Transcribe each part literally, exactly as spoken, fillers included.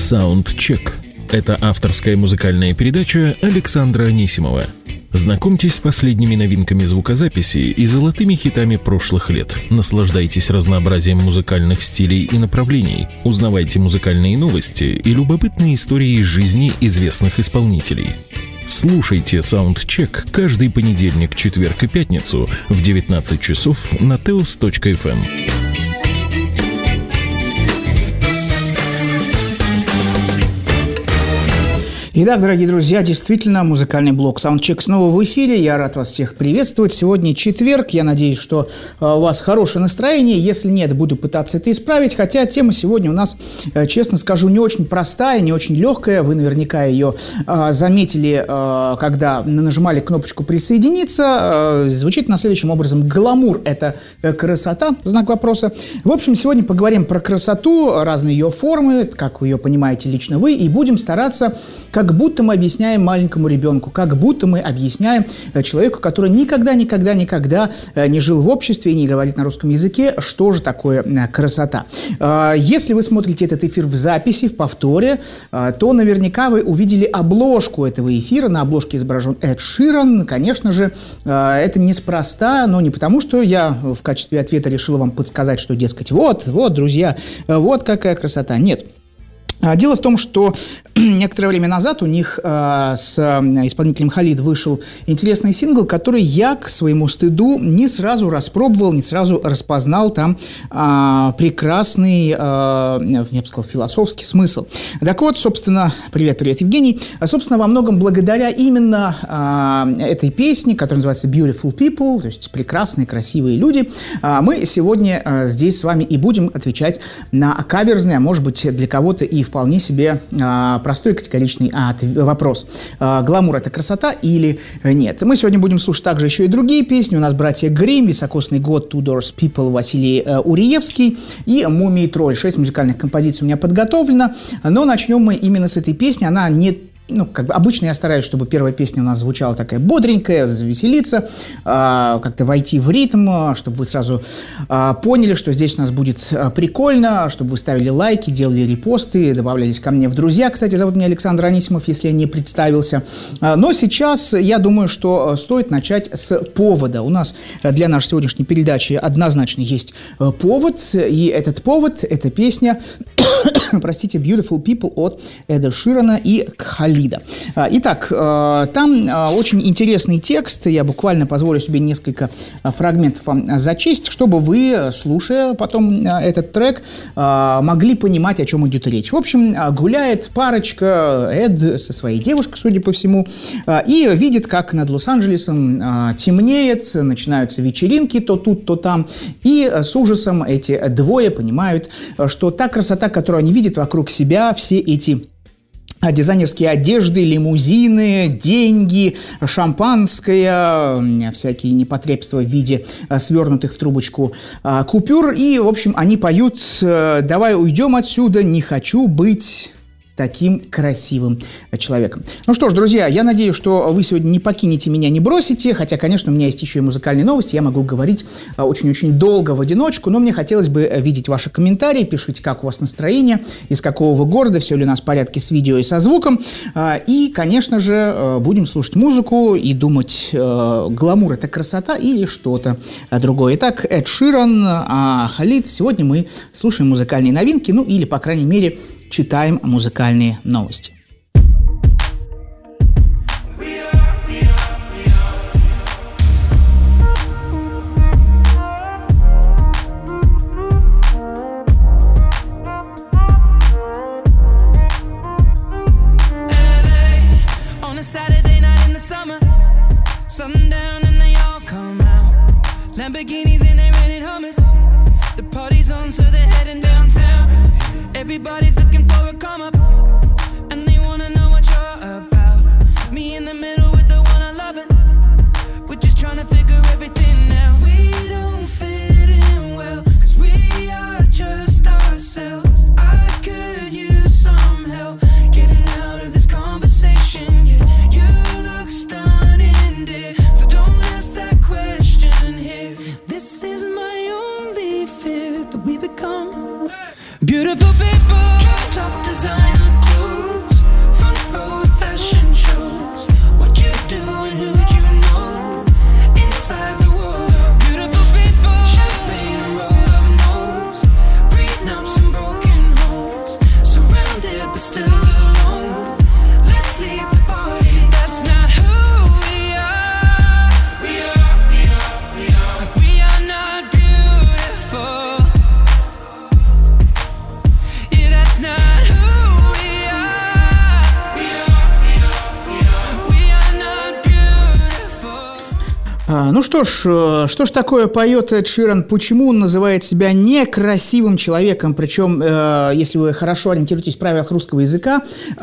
Саундчек. Это авторская музыкальная передача Александра Анисимова. Знакомьтесь с последними новинками звукозаписи и золотыми хитами прошлых лет. Наслаждайтесь разнообразием музыкальных стилей и направлений. Узнавайте музыкальные новости и любопытные истории из жизни известных исполнителей. Слушайте Саундчек каждый понедельник, четверг и пятницу в девятнадцать часов на теос точка эф эм. Итак, дорогие друзья, действительно, музыкальный блок Soundcheck снова в эфире. Я рад вас всех приветствовать. Сегодня четверг. Я надеюсь, что у вас хорошее настроение. Если нет, буду пытаться это исправить. Хотя тема сегодня у нас, честно скажу, не очень простая, не очень легкая. Вы наверняка ее заметили, когда нажимали кнопочку «Присоединиться». Звучит на следующим образом. Гламур – это красота? Знак вопроса. В общем, сегодня поговорим про красоту, разные ее формы, как вы ее понимаете лично вы, и будем стараться... Как будто мы объясняем маленькому ребенку, как будто мы объясняем человеку, который никогда-никогда-никогда не жил в обществе и не говорит на русском языке, что же такое красота. Если вы смотрите этот эфир в записи, в повторе, то наверняка вы увидели обложку этого эфира. На обложке изображен Эд Ширан. Конечно же, это неспроста, но не потому, что я в качестве ответа решил вам подсказать, что, дескать, вот, вот, друзья, вот какая красота. Нет. Дело в том, что некоторое время назад у них э, с исполнителем Халид вышел интересный сингл, который я, к своему стыду, не сразу распробовал, не сразу распознал там э, прекрасный, э, я бы сказал, философский смысл. Так вот, собственно, привет-привет, Евгений. Собственно, во многом благодаря именно э, этой песне, которая называется «Beautiful People», то есть «Прекрасные, красивые люди», э, мы сегодня э, здесь с вами и будем отвечать на каверзный, а может быть, для кого-то и в вполне себе а, простой категоричный а, вопрос. А, гламур – это красота или нет? Мы сегодня будем слушать также еще и другие песни. У нас братья Гримм, «Високосный год», «Two Doors People», Василий а, Уриевский и «Мумий тролль». Шесть музыкальных композиций у меня подготовлено, но начнем мы именно с этой песни. Она не... Ну, как бы обычно я стараюсь, чтобы первая песня у нас звучала такая бодренькая, завеселиться, э, как-то войти в ритм, чтобы вы сразу э, поняли, что здесь у нас будет э, прикольно, чтобы вы ставили лайки, делали репосты, добавлялись ко мне в друзья. Кстати, зовут меня Александр Анисимов, если я не представился. Э, но сейчас я думаю, что стоит начать с повода. У нас для нашей сегодняшней передачи однозначно есть э, повод, и этот повод – это песня, простите, «Beautiful People» от Эда Ширана и Халида. Итак, там очень интересный текст, я буквально позволю себе несколько фрагментов вам зачесть, чтобы вы, слушая потом этот трек, могли понимать, о чем идет речь. В общем, гуляет парочка, Эд со своей девушкой, судя по всему, и видит, как над Лос-Анджелесом темнеет, начинаются вечеринки то тут, то там, и с ужасом эти двое понимают, что та красота, которую они видят вокруг себя, все эти дизайнерские одежды, лимузины, деньги, шампанское, всякие непотребства в виде свернутых в трубочку купюр. И, в общем, они поют «Давай уйдем отсюда, не хочу быть таким красивым человеком». Ну что ж, друзья, я надеюсь, что вы сегодня не покинете меня, не бросите, хотя, конечно, у меня есть еще и музыкальные новости, я могу говорить очень-очень долго в одиночку, но мне хотелось бы видеть ваши комментарии, пишите, как у вас настроение, из какого вы города, все ли у нас в порядке с видео и со звуком, и, конечно же, будем слушать музыку и думать, гламур – это красота или что-то другое. Итак, Эд Ширан, а Халид. Сегодня мы слушаем музыкальные новинки, ну или, по крайней мере, читаем музыкальные новости. Everybody's looking for a come up, and they wanna know what you're about. Me in the middle with the one I love it. We're just trying to figure everything out. We don't fit in well, cause we are just ourselves. I could use some help getting out of this conversation. Yeah, you look stunning, dear, so don't ask that question here. This is my only fear, that we become beautiful people, top designer. still alone. Let's leave the party. That's not who we are. We are, we are, we are. We are not beautiful. Yeah, that's not who we are. We are, we are, we are. We are not beautiful. А, ну что ж, что ж такое поет Эд Ширан? Почему он называет себя некрасивым человеком? Причем, э, если вы хорошо ориентируетесь в правилах русского языка,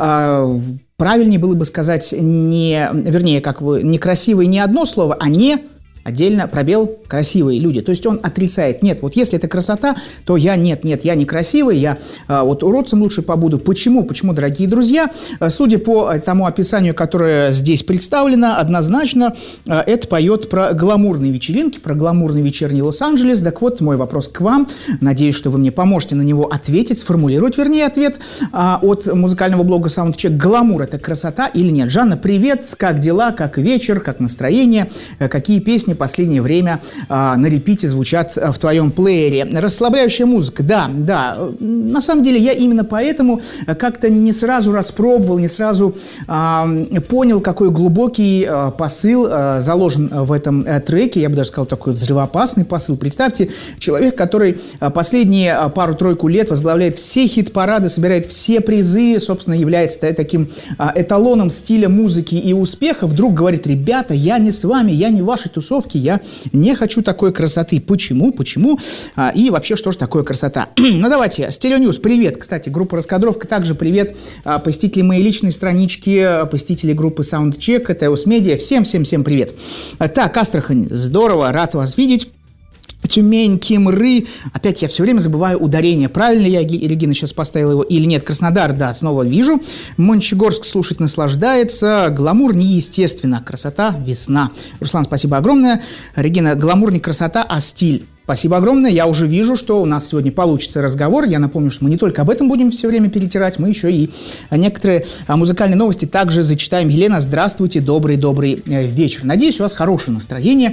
э, правильнее было бы сказать не, вернее, как вы, некрасивый не одно слово, а не отдельно пробел красивые люди. То есть он отрицает: нет, вот если это красота, то я нет, нет, я некрасивый, я а, вот уродцем лучше побуду. Почему? Почему, дорогие друзья? Судя по тому описанию, которое здесь представлено, однозначно а, это поет про гламурные вечеринки, про гламурный вечерний Лос-Анджелес. Так вот, мой вопрос к вам. Надеюсь, что вы мне поможете на него ответить, сформулировать, вернее, ответ а, от музыкального блога Soundcheck. Гламур – это красота или нет? Жанна, привет, как дела, как вечер, как настроение, какие песни последнее время а, на репите звучат в твоем плеере? Расслабляющая музыка, да, да. На самом деле я именно поэтому как-то не сразу распробовал, не сразу а, понял, какой глубокий а, посыл а, заложен в этом а, треке. Я бы даже сказал, такой взрывоопасный посыл. Представьте, человек, который а, последние а, пару-тройку лет возглавляет все хит-парады, собирает все призы, собственно, является да, таким а, эталоном стиля музыки и успеха, вдруг говорит: ребята, я не с вами, я не в вашей тусовке, я не хочу такой красоты. Почему? Почему? А, и вообще, что же такое красота? Ну, давайте. Стереоньюз, привет. Кстати, группа «Раскадровка» также привет. А, посетители моей личной странички, посетители группы Soundcheck, Теос Медиа. Всем-всем-всем привет. А, так, Астрахань, здорово, рад вас видеть. Тюмень, Кимры. Опять я все время забываю ударение. Правильно я, Регина, сейчас поставила его или нет? Краснодар, да, снова вижу. Мончегорск слушать наслаждается. Гламур неестественно. Красота, весна. Руслан, спасибо огромное. Регина, гламур не красота, а стиль. Спасибо огромное. Я уже вижу, что у нас сегодня получится разговор. Я напомню, что мы не только об этом будем все время перетирать, мы еще и некоторые музыкальные новости также зачитаем. Елена, здравствуйте, добрый-добрый вечер. Надеюсь, у вас хорошее настроение.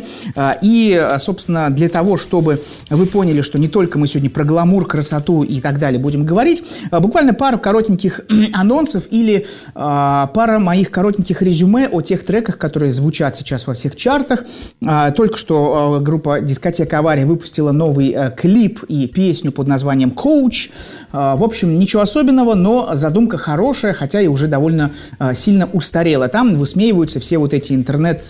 И, собственно, для того, чтобы вы поняли, что не только мы сегодня про гламур, красоту и так далее будем говорить, буквально пару коротеньких анонсов или пара моих коротеньких резюме о тех треках, которые звучат сейчас во всех чартах. Только что группа «Дискотека Авария» выпустила выпустила новый э, клип и песню под названием «Coach». Э, в общем, ничего особенного, но задумка хорошая, хотя и уже довольно э, сильно устарела. Там высмеиваются все вот эти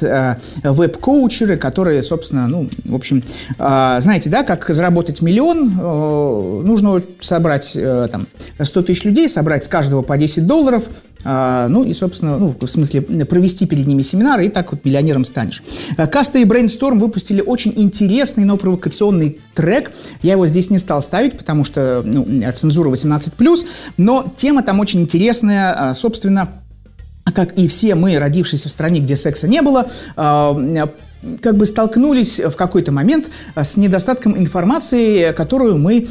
интернет-веб-коучеры, э, которые, собственно, ну, в общем, э, знаете, да, как заработать миллион, э, нужно собрать э, там сто тысяч людей, собрать с каждого по десять долларов, Uh, ну и, собственно, ну, в смысле, провести перед ними семинары, и так вот миллионером станешь. Каста и Brainstorm выпустили очень интересный, но провокационный трек. Я его здесь не стал ставить, потому что ну, цензура восемнадцать плюс, но тема там очень интересная, собственно, как и все мы, родившиеся в стране, где секса не было, как бы столкнулись в какой-то момент с недостатком информации, которую мы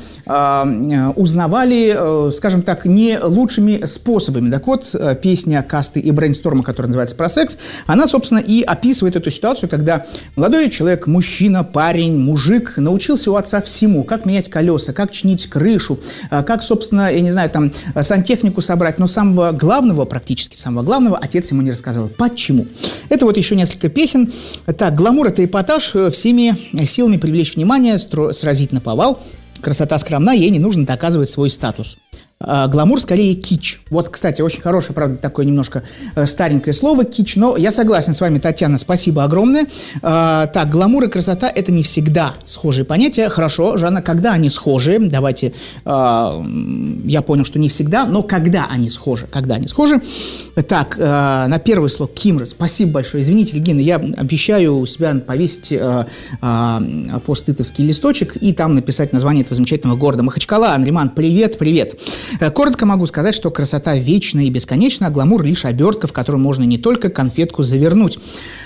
э, узнавали, э, скажем так, не лучшими способами. Так вот, песня Касты и Брейнсторма, которая называется «Про секс», она, собственно, и описывает эту ситуацию, когда молодой человек, мужчина, парень, мужик научился у отца всему. Как менять колеса, как чинить крышу, э, как, собственно, я не знаю, там, сантехнику собрать. Но самого главного, практически самого главного, отец ему не рассказал. Почему? Это вот еще несколько песен. Так, гламур – это эпатаж, всеми силами привлечь внимание, стро- сразить наповал. Красота скромна, ей не нужно доказывать свой статус. А, гламур скорее кич. Вот, кстати, очень хорошее, правда, такое немножко э, старенькое слово кич, но я согласен с вами, Татьяна, спасибо огромное. А, так, гламур и красота – это не всегда схожие понятия. Хорошо, Жанна, когда они схожи? Давайте, а, я понял, что не всегда, но когда они схожи? Когда они схожи? Так, а, на первый слог Кимра, спасибо большое. Извините, Регина, я обещаю у себя повесить а, а, пост-итовский листочек и там написать название этого замечательного города. Махачкала, Анриман, привет, привет. Коротко могу сказать, что красота вечна и бесконечна, а гламур лишь обертка, в которую можно не только конфетку завернуть.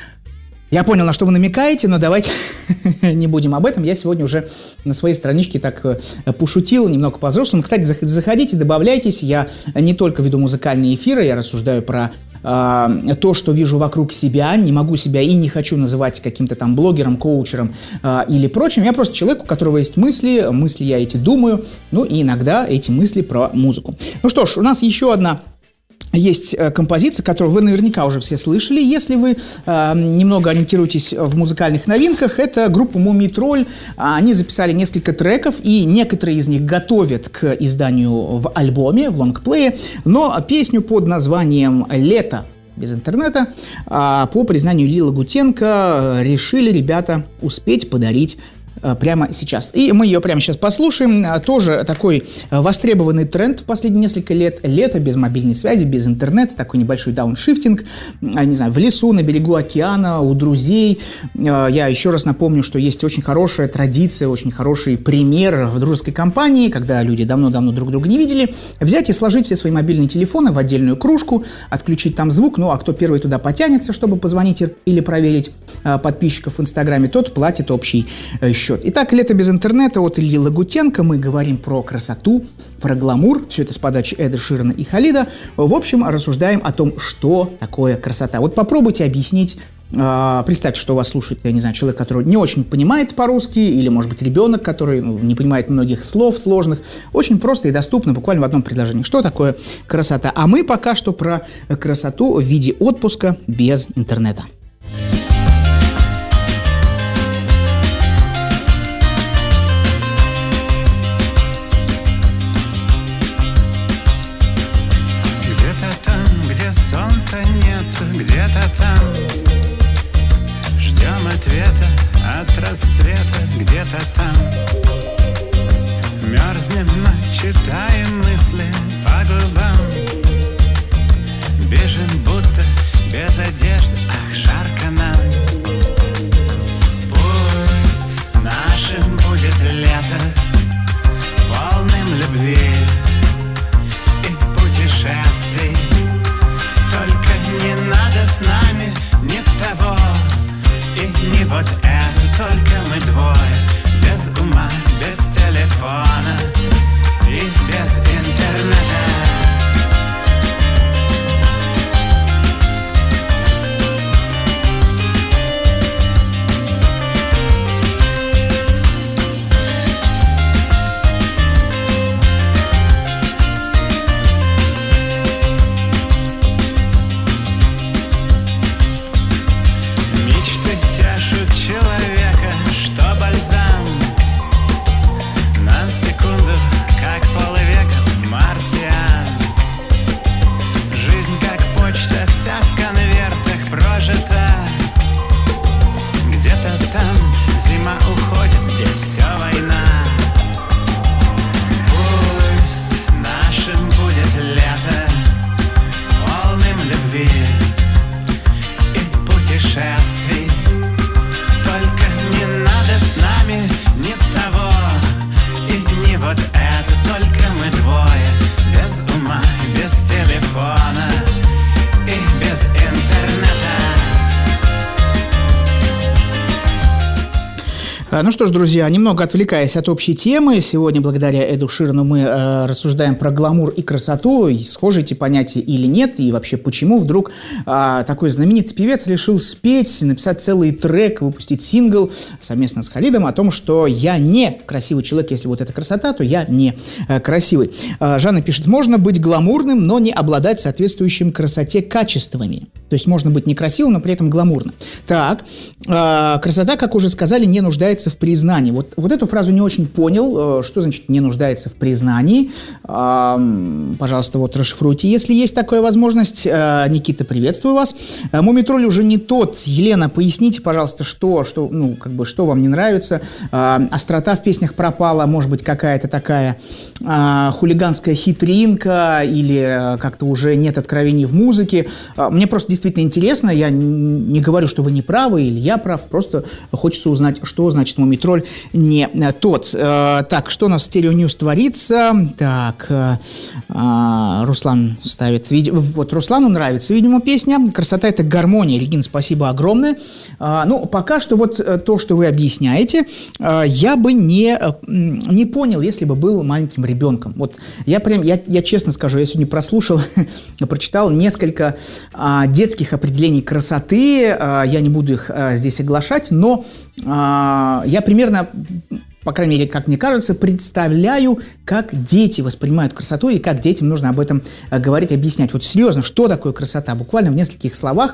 Я понял, на что вы намекаете, но давайте не будем об этом. Я сегодня уже на своей страничке так пошутил, немного по-взрослому. Кстати, заходите, добавляйтесь. Я не только веду музыкальные эфиры, я рассуждаю про э, то, что вижу вокруг себя, не могу себя и не хочу называть каким-то там блогером, коучером э, или прочим. Я просто человек, у которого есть мысли, мысли я эти думаю, ну и иногда эти мысли про музыку. Ну что ж, у нас еще одна есть композиция, которую вы наверняка уже все слышали, если вы э, немного ориентируетесь в музыкальных новинках. Это группа Мумий Тролль. Они записали несколько треков, и некоторые из них готовят к изданию в альбоме, в лонгплее, но песню под названием «Лето без интернета» по признанию Ильи Лагутенко решили ребята успеть подарить прямо сейчас. И мы ее прямо сейчас послушаем. Тоже такой востребованный тренд в последние несколько лет. Лето без мобильной связи, без интернета, такой небольшой дауншифтинг, не знаю, в лесу, на берегу океана, у друзей. Я еще раз напомню, что есть очень хорошая традиция, очень хороший пример в дружеской компании, когда люди давно-давно друг друга не видели, взять и сложить все свои мобильные телефоны в отдельную кружку, отключить там звук, ну а кто первый туда потянется, чтобы позвонить или проверить подписчиков в Инстаграме, тот платит общий счет. Итак, «Лето без интернета» от Ильи Лагутенко. Мы говорим про красоту, про гламур. Все это с подачи Эда Ширана и Халида. В общем, рассуждаем о том, что такое красота. Вот попробуйте объяснить. Э, представьте, что вас слушает, я не знаю, человек, который не очень понимает по-русски, или, может быть, ребенок, который ну, не понимает многих слов сложных. Очень просто и доступно, буквально в одном предложении. Что такое красота? А мы пока что про красоту в виде отпуска без интернета. Где-то там ждем ответа от рассвета, где-то там мерзнем, но читаем мысли по губам, бежим будто без одежды, ах, жарко нам. Пусть нашим будет лето, полным любви и путешествий. Не надо с нами ни того и не вот это, только мы двое, без ума, без телефона и без интернета. Ну что ж, друзья, немного отвлекаясь от общей темы, сегодня благодаря Эду Ширану мы э, рассуждаем про гламур и красоту, и схожи эти понятия или нет, и вообще почему вдруг э, такой знаменитый певец решил спеть, написать целый трек, выпустить сингл совместно с Халидом о том, что я не красивый человек, если вот это красота, то я не э, красивый. Э, Жанна пишет, можно быть гламурным, но не обладать соответствующим красоте качествами. То есть можно быть некрасивым, но при этом гламурным. Так, э, красота, как уже сказали, не нуждается в признании. Вот, вот эту фразу не очень понял. Что значит «не нуждается в признании»? Пожалуйста, вот расшифруйте, если есть такая возможность. Никита, приветствую вас. Мумий Тролль уже не тот. Елена, поясните, пожалуйста, что, что, ну, как бы, что вам не нравится. Острота в песнях пропала, может быть, какая-то такая хулиганская хитринка или как-то уже нет откровений в музыке. Мне просто действительно интересно. Я не говорю, что вы не правы или я прав. Просто хочется узнать, что значит Мумитроль не тот. Так, что у нас в Stereo News творится? Так, Руслан ставит... Вот Руслану нравится, видимо, песня. «Красота – это гармония». Регина, спасибо огромное. Ну, пока что вот то, что вы объясняете, я бы не, не понял, если бы был маленьким ребенком. Вот я прям, я, я честно скажу, я сегодня прослушал, прочитал несколько детских определений красоты. Я не буду их здесь оглашать, но я примерно... по крайней мере, как мне кажется, представляю, как дети воспринимают красоту и как детям нужно об этом говорить, объяснять. Вот серьезно, что такое красота? Буквально в нескольких словах.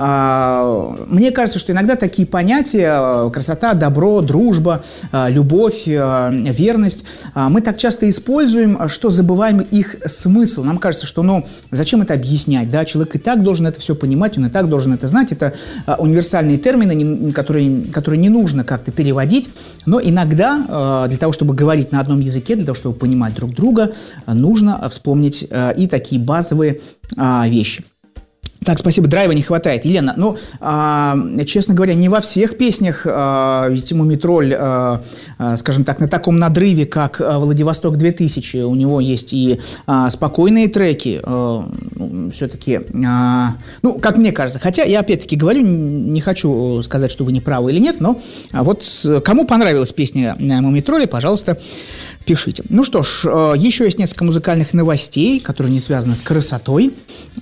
Мне кажется, что иногда такие понятия, красота, добро, дружба, любовь, верность, мы так часто используем, что забываем их смысл. Нам кажется, что, ну, зачем это объяснять? Да? Человек и так должен это все понимать, он и так должен это знать. Это универсальные термины, которые, которые не нужно как-то переводить, но иногда для того, чтобы говорить на одном языке, для того, чтобы понимать друг друга, нужно вспомнить и такие базовые вещи. Так, спасибо, драйва не хватает. Елена, ну, а, честно говоря, не во всех песнях а, ведь Мумитроль, а, а, скажем так, на таком надрыве, как «Владивосток две тысячи». У него есть и а, спокойные треки, а, ну, все-таки, а, ну, как мне кажется. Хотя я опять-таки говорю, не хочу сказать, что вы не правы или нет, но вот кому понравилась песня Мумитроля, пожалуйста, пишите. Ну что ж, еще есть несколько музыкальных новостей, которые не связаны с красотой.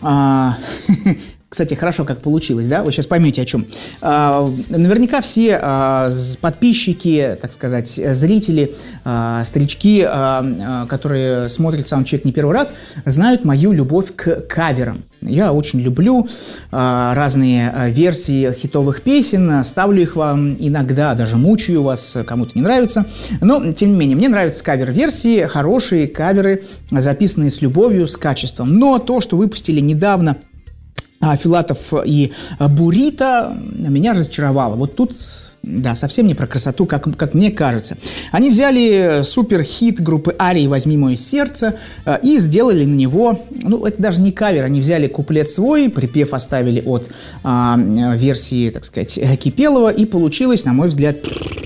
Кстати, хорошо, как получилось, да? Вы сейчас поймете, о чем. Наверняка все подписчики, так сказать, зрители, старички, которые смотрят саундчек не первый раз, знают мою любовь к каверам. Я очень люблю разные версии хитовых песен, ставлю их вам иногда, даже мучаю вас, кому-то не нравится. Но, тем не менее, мне нравятся кавер-версии, хорошие каверы, записанные с любовью, с качеством. Но то, что выпустили недавно Филатов и Бурито, меня разочаровало. Вот тут, да, совсем не про красоту, как, как мне кажется. Они взяли суперхит группы Арии «Возьми мое сердце» и сделали на него, ну, это даже не кавер, они взяли куплет свой, припев оставили от а, версии, так сказать, Кипелова, и получилось, на мой взгляд...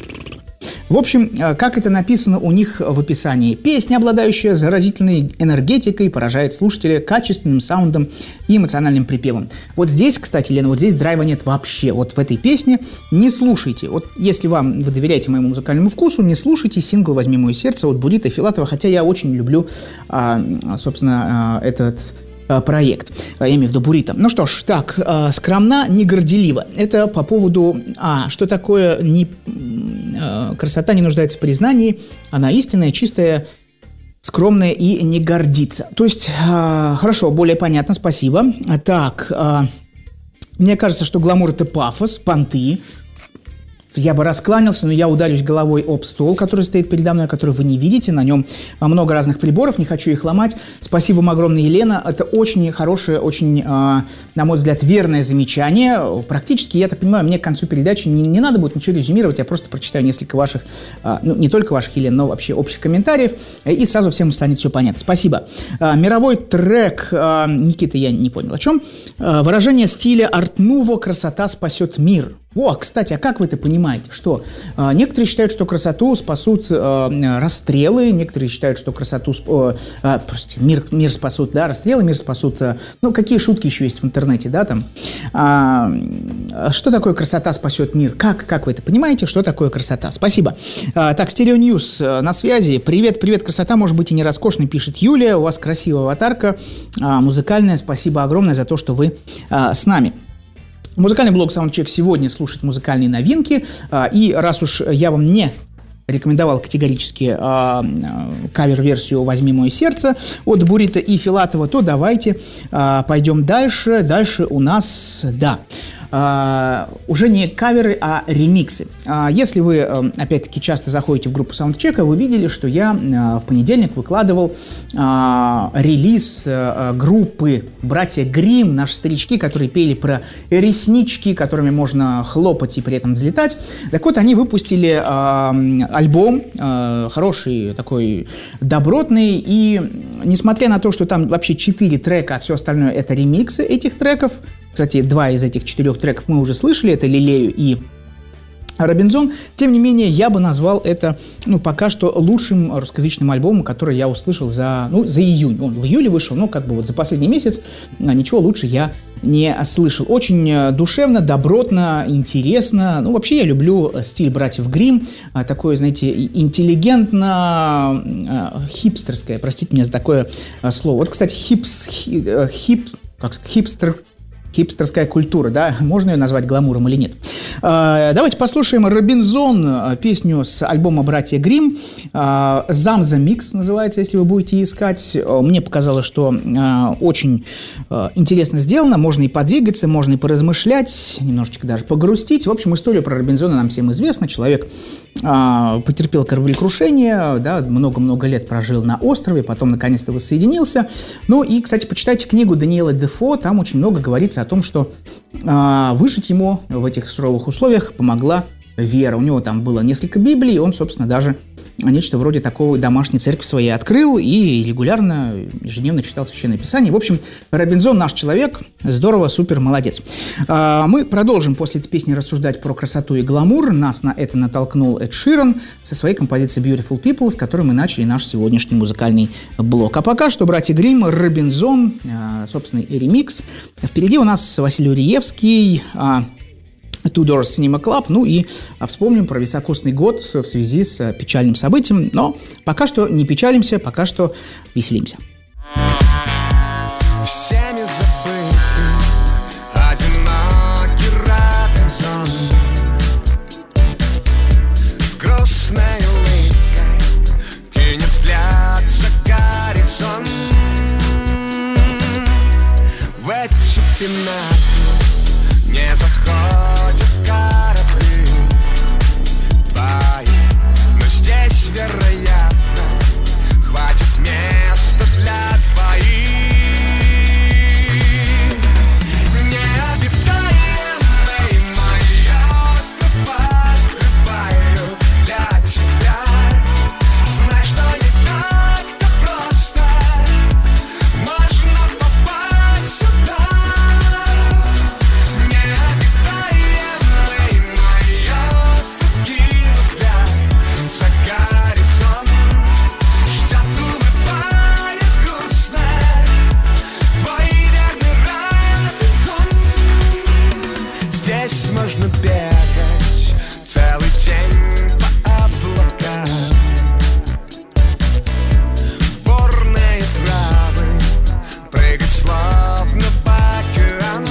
В общем, как это написано у них в описании. Песня, обладающая заразительной энергетикой, поражает слушателя качественным саундом и эмоциональным припевом. Вот здесь, кстати, Лена, вот здесь драйва нет вообще. Вот в этой песне не слушайте. Вот если вам, вы доверяете моему музыкальному вкусу, не слушайте сингл «Возьми мое сердце» от Бурито и Филатова, хотя я очень люблю, собственно, этот... проект, я имею в виду Бурито. Ну что ж, так, э, скромна, не горделива. Это по поводу, а, что такое не, э, красота не нуждается в признании, она истинная, чистая, скромная и не гордится. То есть, э, хорошо, более понятно, спасибо. Так, э, мне кажется, что гламур – это пафос, понты. Я бы раскланялся, но я ударюсь головой об стол, который стоит передо мной, который вы не видите. На нем много разных приборов, не хочу их ломать. Спасибо вам огромное, Елена. Это очень хорошее, очень, э, на мой взгляд, верное замечание. Практически, я так понимаю, мне к концу передачи не, не надо будет ничего резюмировать. Я просто прочитаю несколько ваших, э, ну, не только ваших, Елена, но вообще общих комментариев. И сразу всем станет все понятно. Спасибо. Э, мировой трек, э, Никита, я не понял о чем. Э, выражение стиля арт-нуво «Красота спасет мир». О, кстати, а как вы это понимаете? Что? Э, некоторые считают, что красоту спасут э, расстрелы, некоторые считают, что красоту э, э, простите, мир, мир спасут, да, расстрелы, мир спасут. Э, ну, какие шутки еще есть в интернете, да, там. А, что такое красота спасет мир? Как, как вы это понимаете? Что такое красота? Спасибо. А, так, Stereo News э, на связи. Привет, привет, красота может быть и не роскошной, пишет Юлия. У вас красивая аватарка, э, музыкальная. Спасибо огромное за то, что вы э, с нами. Музыкальный блог Soundcheck сегодня слушает музыкальные новинки, и раз уж я вам не рекомендовал категорически кавер-версию «Возьми мое сердце» от Бурито и Филатова, то давайте пойдем дальше. Дальше у нас, да, Uh, уже не каверы, а ремиксы. Uh, если вы, uh, опять-таки, часто заходите в группу Soundcheck, вы видели, что я uh, в понедельник выкладывал uh, релиз uh, группы «Братья Гримм», наши старички, которые пели про реснички, которыми можно хлопать и при этом взлетать. Так вот, они выпустили uh, альбом, uh, хороший, такой добротный, и несмотря на то, что там вообще четыре трека, а все остальное это ремиксы этих треков. Кстати, два из этих четырех треков мы уже слышали, это «Лелею» и Робинзон. Тем не менее, я бы назвал это, ну, пока что лучшим русскоязычным альбомом, который я услышал за, ну, за июнь. Он в июле вышел, но как бы вот за последний месяц ничего лучше я не слышал. Очень душевно, добротно, интересно. Ну, вообще, я люблю стиль братьев Гримм. Такое, знаете, интеллигентно хипстерское, простите меня за такое слово. Вот, кстати, хипс, хип, как хипстер, хипстерская культура, да, можно ее назвать гламуром или нет. Давайте послушаем Робинзон, песню с альбома «Братья Гримм». «Замза Микс» называется, если вы будете искать. Мне показалось, что очень интересно сделано. Можно и подвигаться, можно и поразмышлять, немножечко даже погрустить. В общем, история про Робинзона нам всем известна. Человек потерпел кораблекрушение, да, много-много лет прожил на острове, потом наконец-то воссоединился. Ну и, кстати, почитайте книгу Даниэла Дефо, там очень много говорится о том, что э, выжить ему в этих суровых условиях помогла вера. У него там было несколько Библий, он, собственно, даже нечто вроде такого домашней церкви своей открыл и регулярно, ежедневно читал Священное Писание. В общем, Робинзон наш человек, здорово, супер, молодец. Э, мы продолжим после этой песни рассуждать про красоту и гламур. Нас на это натолкнул Эд Ширан со своей композицией Beautiful People, с которой мы начали наш сегодняшний музыкальный блок. А пока что братья Гримм, Робинзон, э, собственный ремикс. Впереди у нас Василий Уриевский, э, Two Doors Cinema Club, ну и вспомним про високосный год в связи с печальным событием, но пока что не печалимся, пока что веселимся. Всеми забытый, одинокий Робинзон, с грустной улыбкой кинет взгляд за горизонт. В эти пенаты не заходят корабли твои, но здесь, вероятно, хватит места для твоих. Необитаемый мой остров открываю для тебя. Знай, что не так-то просто можно попасть сюда. Необитаемый мой остров, кину взгляд за горизонт. Ждет, улыбаясь грустно, твой верный Робинзон. Здесь можно бегать целый день по облакам, в бурные травы прыгать словно в океан.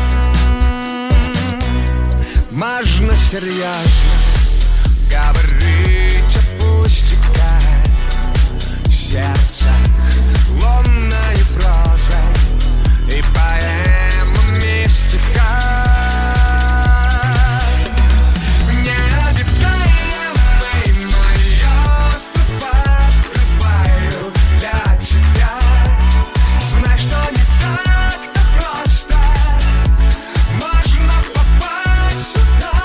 Можно серьезно говорить о пустяках, в сердцах лунной прозой и поэмами в стихах. Необитаемый мой остров открываю для тебя. Знай, что не так-то просто можно попасть сюда.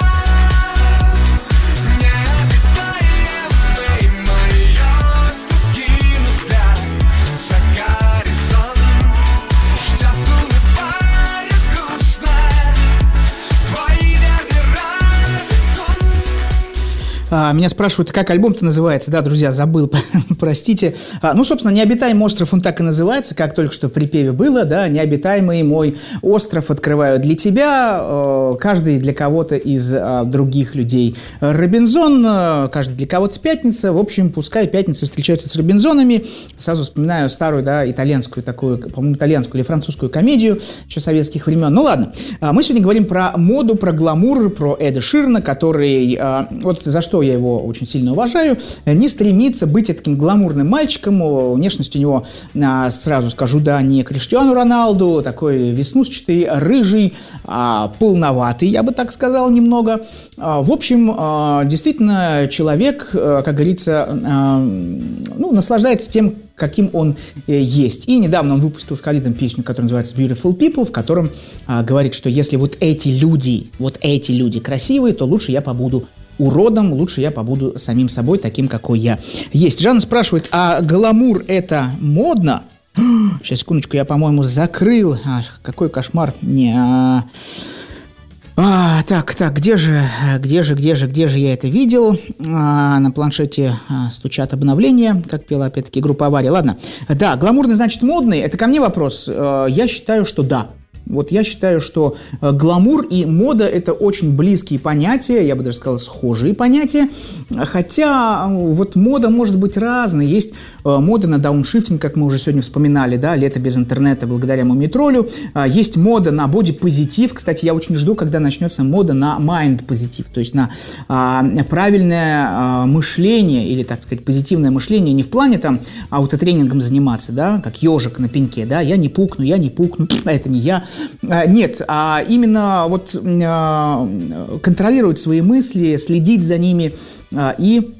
Необитаемый мой остров, кину взгляд за горизонт. Ждет, улыбаясь грустно, твой верный Робинзон. А, меня спрашивают, как альбом-то называется. Да, друзья, забыл, простите. А, ну, собственно, «Необитаемый остров» он так и называется, как только что в припеве было, да, «Необитаемый мой остров открываю для тебя». Э, каждый для кого-то из э, других людей Робинзон, э, каждый для кого-то пятница. В общем, пускай пятницы встречаются с Робинзонами. Сразу вспоминаю старую, да, итальянскую такую, по-моему, итальянскую или французскую комедию еще советских времен. Ну, ладно. А, мы сегодня говорим про моду, про гламур, про Эда Ширана, который, э, вот за что я его очень сильно уважаю, не стремится быть таким гламурным мальчиком. Внешность у него, сразу скажу, да, не Криштиану Роналду, такой веснушчатый, рыжий, полноватый, я бы так сказал, немного. В общем, действительно, человек, как говорится, ну, наслаждается тем, каким он есть. И недавно он выпустил с Калидом песню, которая называется Beautiful People, в котором а, говорит, что если вот эти люди, вот эти люди красивые, то лучше я побуду уродом, лучше я побуду самим собой, таким, какой я есть. Жанна спрашивает, а гламур это модно? Сейчас, секундочку, я, по-моему, закрыл. Ах, какой кошмар. Не, а... А, так, так, где же, где же, где же, где же я это видел? А, на планшете а, стучат обновления, как пела опять-таки группа «Авария». Ладно, да, гламурный значит модный. Это ко мне вопрос. А, я считаю, что да. Вот я считаю, что э, гламур и мода – это очень близкие понятия, я бы даже сказал, схожие понятия. Хотя э, вот мода может быть разной. Есть э, мода на дауншифтинг, как мы уже сегодня вспоминали, да, лето без интернета благодаря Мумитролю. Э, есть мода на бодипозитив. Кстати, я очень жду, когда начнется мода на майнд-позитив, то есть на э, правильное э, мышление или, так сказать, позитивное мышление не в плане там аутотренингом заниматься, да, как ежик на пеньке, да, я не пукну, я не пукну, это не я. Нет, а именно вот контролировать свои мысли, следить за ними и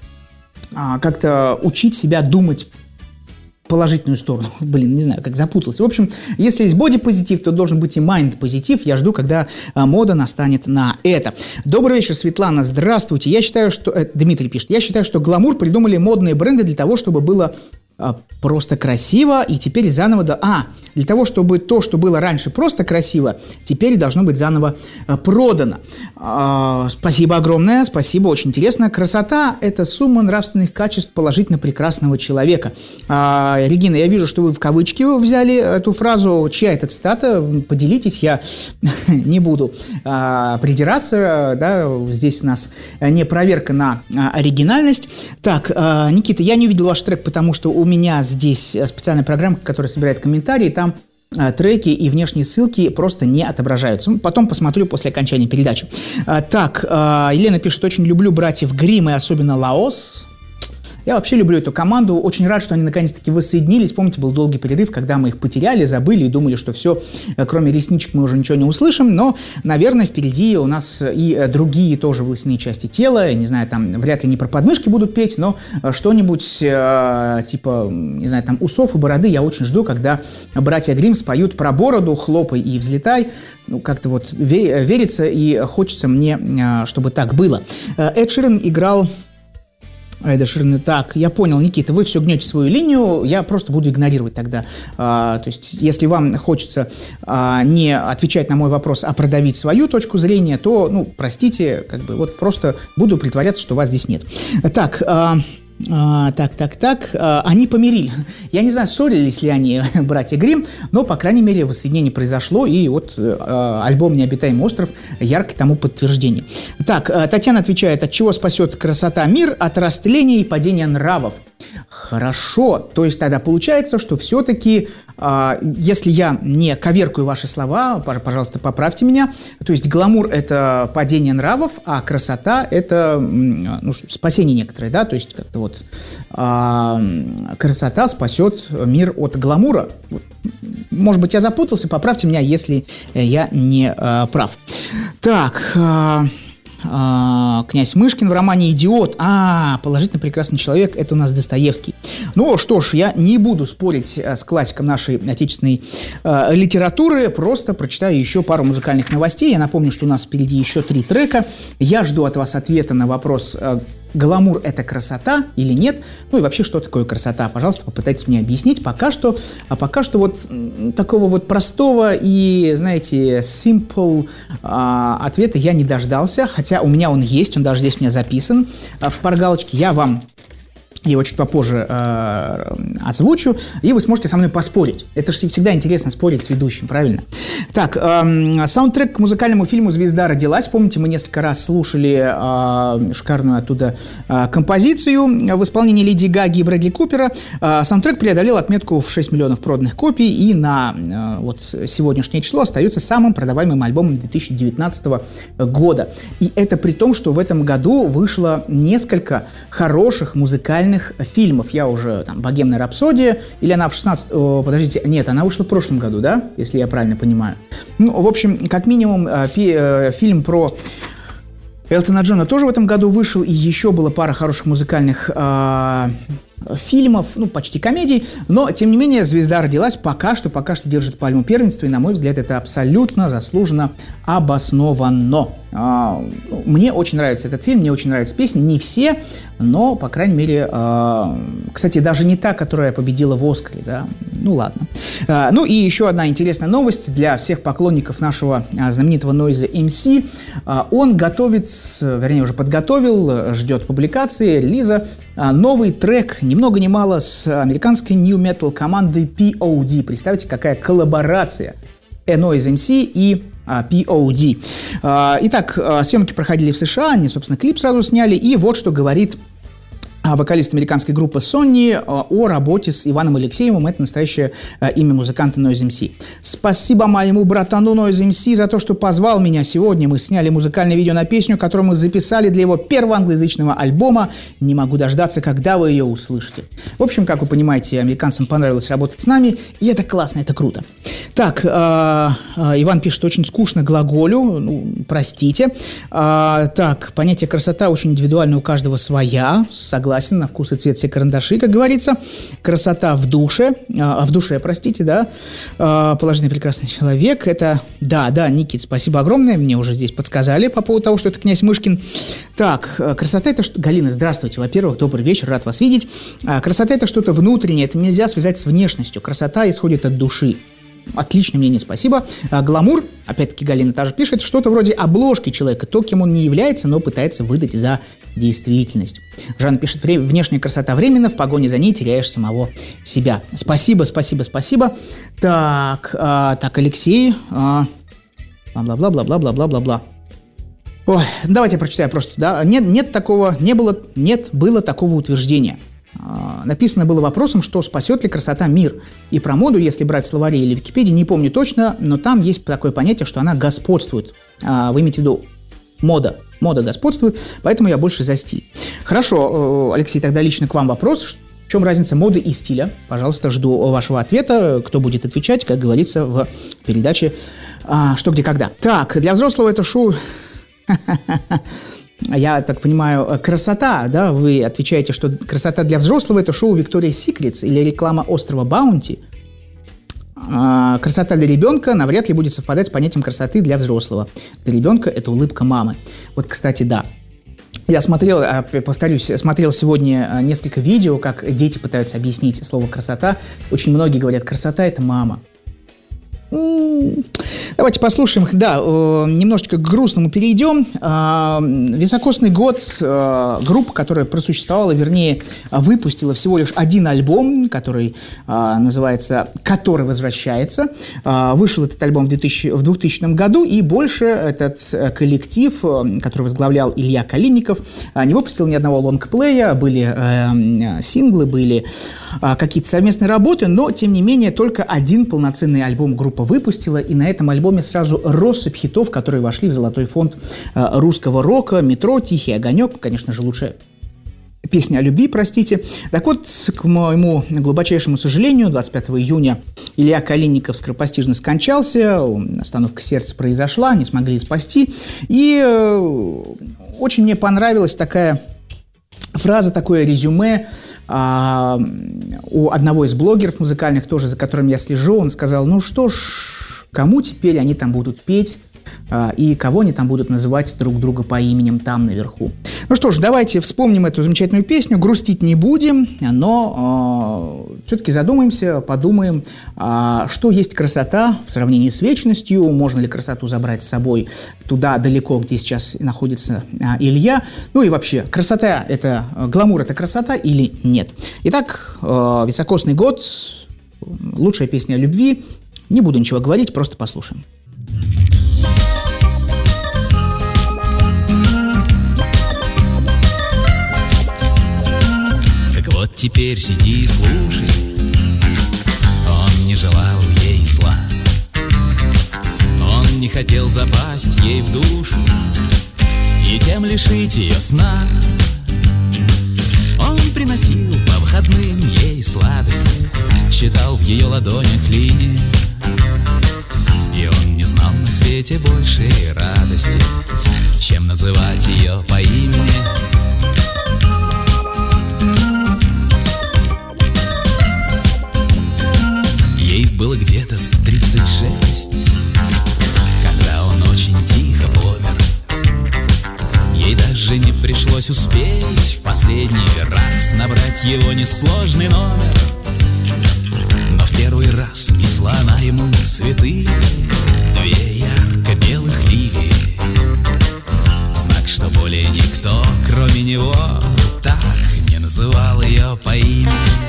как-то учить себя думать положительную сторону. Блин, не знаю, как запутался. В общем, если есть бодипозитив, то должен быть и майнд-позитив. Я жду, когда а, мода настанет на это. Добрый вечер, Светлана. Здравствуйте. Я считаю, что... Э, Дмитрий пишет. Я считаю, что гламур придумали модные бренды для того, чтобы было а, просто красиво, и теперь заново... Да, а, для того, чтобы то, что было раньше просто красиво, теперь должно быть заново а, продано. А, спасибо огромное, спасибо, очень интересно. Красота – это сумма нравственных качеств положительно прекрасного человека. А, Регина, я вижу, что вы в кавычки взяли эту фразу. Чья это цитата? Поделитесь, я не буду а, придираться. Да? Здесь у нас не проверка на а, оригинальность. Так, а, Никита, я не увидел ваш трек, потому что у меня здесь специальная программа, которая собирает комментарии. Там а, треки и внешние ссылки просто не отображаются. Потом посмотрю после окончания передачи. А, так, а, Елена пишет, очень люблю братьев Гримм и особенно Лаос. Я вообще люблю эту команду, очень рад, что они наконец-таки воссоединились. Помните, был долгий перерыв, когда мы их потеряли, забыли и думали, что все, кроме ресничек мы уже ничего не услышим. Но, наверное, впереди у нас и другие тоже волосяные части тела. Я не знаю, там вряд ли не про подмышки будут петь, но что-нибудь э, типа, не знаю, там усов и бороды я очень жду, когда братья Гримм споют про бороду, хлопай и взлетай. Ну, как-то вот ве- верится и хочется мне, э, чтобы так было. Эд Ширан играл... Эда Ширана. Так, я понял, Никита, вы все гнете свою линию, я просто буду игнорировать тогда. А, то есть, если вам хочется а, не отвечать на мой вопрос, а продавить свою точку зрения, то, ну, простите, как бы вот просто буду притворяться, что вас здесь нет. Так, а, а, так, так, так, а, они помирили. Я не знаю, ссорились ли они, братья Гримм, но, по крайней мере, воссоединение произошло, и вот а, альбом «Необитаемый остров» яркое тому подтверждение. Так, а, Татьяна отвечает, от чего спасет красота мир? От растления и падения нравов. Хорошо, то есть тогда получается, что все-таки, э, если я не коверкаю ваши слова, пожалуйста, поправьте меня, то есть гламур – это падение нравов, а красота – это ну, спасение некоторое, да, то есть как-то вот э, красота спасет мир от гламура. Может быть, я запутался, поправьте меня, если я не э, прав. Так… Э, Князь Мышкин в романе «Идиот». А, положительно прекрасный человек, это у нас Достоевский. Ну что ж, я не буду спорить с классиком нашей отечественной э, литературы, просто прочитаю еще пару музыкальных новостей. Я напомню, что у нас впереди еще три трека. Я жду от вас ответа на вопрос, э, гламур – это красота или нет? Ну и вообще, что такое красота? Пожалуйста, попытайтесь мне объяснить. Пока что, а пока что вот такого вот простого и, знаете, simple а, ответа я не дождался, хотя у меня он есть, он даже здесь у меня записан а, в паргалочке. Я вам его чуть попозже э, озвучу, и вы сможете со мной поспорить. Это же всегда интересно спорить с ведущим, правильно? Так, э, саундтрек к музыкальному фильму «Звезда родилась». Помните, мы несколько раз слушали э, шикарную оттуда э, композицию в исполнении Леди Гаги и Брэдли Купера. Э, саундтрек преодолел отметку в шесть миллионов проданных копий, и на э, вот сегодняшнее число остается самым продаваемым альбомом две тысячи девятнадцатого года. И это при том, что в этом году вышло несколько хороших музыкальных фильмов. Я уже, там, «Богемная рапсодия», или она в шестнадцатом... Подождите, нет, она вышла в прошлом году, да? Если я правильно понимаю. Ну, в общем, как минимум, фильм про Элтона Джона тоже в этом году вышел, и еще была пара хороших музыкальных э, фильмов, ну, почти комедий, но, тем не менее, «Звезда родилась» пока что, пока что держит пальму первенства, и, на мой взгляд, это абсолютно заслуженно обосновано. А, мне очень нравится этот фильм, мне очень нравятся песни. Не все, но, по крайней мере, а, кстати, даже не та, которая победила в «Оскаре». Да? Ну, ладно. А, ну, и еще одна интересная новость для всех поклонников нашего а, знаменитого Noise эм си. А, он готовит, вернее, уже подготовил, ждет публикации, релиза, а, новый трек, ни много ни мало, с американской нью-метал командой пи о ди. Представьте, какая коллаборация Noise эм си и пи о ди. Итак, съемки проходили в США, они, собственно, клип сразу сняли, и вот что говорит вокалист американской группы Sony о работе с Иваном Алексеевым. Это настоящее имя музыканта Noise эм си. «Спасибо моему братану Noise эм си за то, что позвал меня сегодня. Мы сняли музыкальное видео на песню, которую мы записали для его первого англоязычного альбома. Не могу дождаться, когда вы ее услышите». В общем, как вы понимаете, американцам понравилось работать с нами, и это классно, это круто. Так, э, э, Иван пишет: очень скучно глаголю, ну, простите. Э, так, понятие красота очень индивидуально, у каждого своя, согласен. На вкус и цвет все карандаши, как говорится. Красота в душе, а, в душе, простите, да. А, положительный прекрасный человек. Это, да, да, Никит, спасибо огромное. Мне уже здесь подсказали по поводу того, что это князь Мышкин. Так, красота это что... Галина, здравствуйте. Во-первых, добрый вечер, рад вас видеть. А, красота это что-то внутреннее, это нельзя связать с внешностью. Красота исходит от души. Отличное мнение, спасибо. А, гламур, опять-таки Галина тоже пишет, что-то вроде обложки человека, то, кем он не является, но пытается выдать за действительность. Жанна пишет: внешняя красота временна, в погоне за ней теряешь самого себя. Спасибо, спасибо, спасибо. Так, а, так, Алексей. А, бла-бла-бла-бла-бла-бла-бла-бла. Ой, давайте я прочитаю просто, да. Нет, нет такого, не было, нет, было такого утверждения. Написано было вопросом, что спасет ли красота мир. И про моду, если брать словари или Википедии, не помню точно, но там есть такое понятие, что она господствует. Вы имеете в виду мода. Мода господствует, поэтому я больше за стиль. Хорошо, Алексей, тогда лично к вам вопрос. В чем разница моды и стиля? Пожалуйста, жду вашего ответа. Кто будет отвечать, как говорится в передаче «Что, где, когда». Так, для взрослого это шоу... Я так понимаю, красота, да, вы отвечаете, что красота для взрослого – это шоу Victoria's Secret или реклама острова Баунти. А красота для ребенка навряд ли будет совпадать с понятием красоты для взрослого. Для ребенка – это улыбка мамы. Вот, кстати, да. Я смотрел, повторюсь, смотрел сегодня несколько видео, как дети пытаются объяснить слово «красота». Очень многие говорят: красота – это мама. Давайте послушаем, да, немножечко к грустному перейдем. Високосный год, группа, которая просуществовала, вернее, выпустила всего лишь один альбом, который называется «Который возвращается». Вышел этот альбом в двухтысячном году, и больше этот коллектив, который возглавлял Илья Калинников, не выпустил ни одного лонгплея, были синглы, были какие-то совместные работы, но, тем не менее, только один полноценный альбом группа выпустила, и на этом альбоме сразу россыпь хитов, которые вошли в золотой фонд э, русского рока: «Метро», «Тихий огонек», конечно же, лучшая песня о любви, простите. Так вот, к моему глубочайшему сожалению, двадцать пятого июня Илья Калинников скоропостижно скончался, остановка сердца произошла, не смогли спасти, и э, очень мне понравилась такая фраза, такое резюме а, у одного из блогеров музыкальных, тоже за которым я слежу. Он сказал: ну что ж, кому теперь они там будут петь, а, и кого они там будут называть друг друга по именем там наверху. Ну что ж, давайте вспомним эту замечательную песню, грустить не будем, но а, все-таки задумаемся, подумаем, а, что есть красота в сравнении с вечностью, можно ли красоту забрать с собой туда далеко, где сейчас находится а, Илья. Ну и вообще, красота – это, гламур – это красота или нет? Итак, э, високосный год, лучшая песня о любви. Не буду ничего говорить, просто послушаем. Так вот теперь сиди и слушай, он не желал ей зла, он не хотел запасть ей в душу и тем лишить ее сна. Он приносил по выходным ей сладости, читал в ее ладонях линии, и он не знал на свете большей радости, чем называть ее по имени. Ей было где-то тридцать шесть, когда он очень тихо помер. пришлось успеть в последний раз набрать его несложный номер. Но в первый раз несла она ему цветы, две ярко-белых лилии. Знак, что более никто, кроме него, так не называл ее по имени.